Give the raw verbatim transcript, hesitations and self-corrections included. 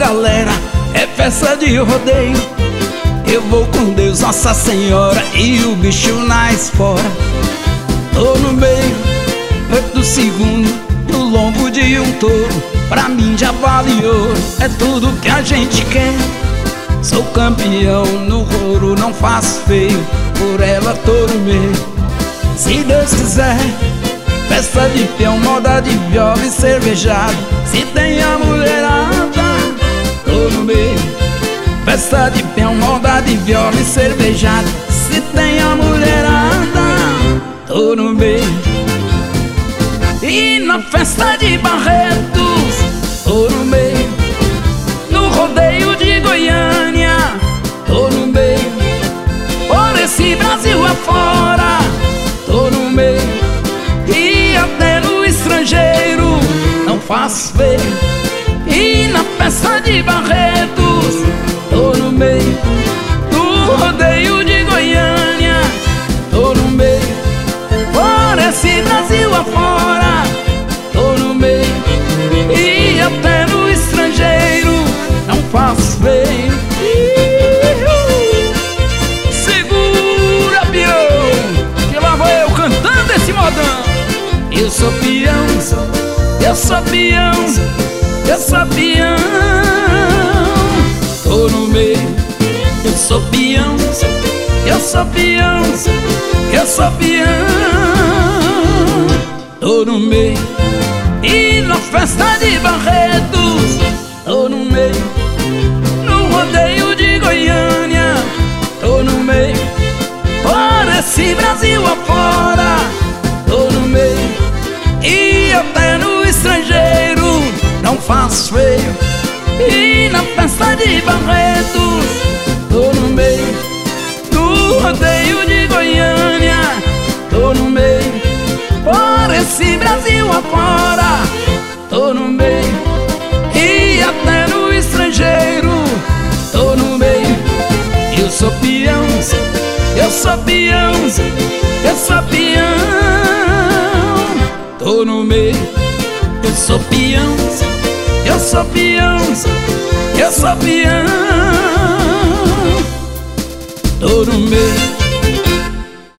galera, é festa de rodeio. Eu vou com Deus, Nossa Senhora e o bicho na espora. Tô no meio, oito segundos, no lombo de um touro. Pra mim já vale ouro, é tudo que a gente quer. Sou campeão no couro, não faço feio, por ela tô no meio. Se Deus quiser, festa de peão, moda de viola e cervejada. Se tem a mulherada, tô no meio. Festa de peão, moda de viola e cervejada. Se tem a mulherada, tô no meio. E na festa de Barretos, tô no meio. No rodeio de Goiânia, tô no meio. Por esse Brasil afora, tô no meio. E até no estrangeiro, não faço feio. E na festa de Barretos, tô no meio. No rodeio de Goiânia, tô no meio. Por esse Brasil afora, tô no meio. E até no estrangeiro, não faço feio. Segura, peão, que lá vou eu cantando esse modão. Eu sou peão, eu sou peão, eu sou peão. Tô no meio. Eu sou peão, eu sou peão, eu sou peão. Tô no meio. E na festa de Barretos, tô no meio. No rodeio de Goiânia, tô no meio. Por esse Brasil afora, tô no meio. E até no estrangeiro, não faço feio. E na festa de Barretos, tô no meio. No rodeio de Goiânia, tô no meio. Por esse Brasil afora, tô no meio. E até no estrangeiro, tô no meio. Eu sou peão, eu sou peão, eu sou peão. Tô no meio. Eu sou peão, eu sou peão, eu sou peão. Tô no meio.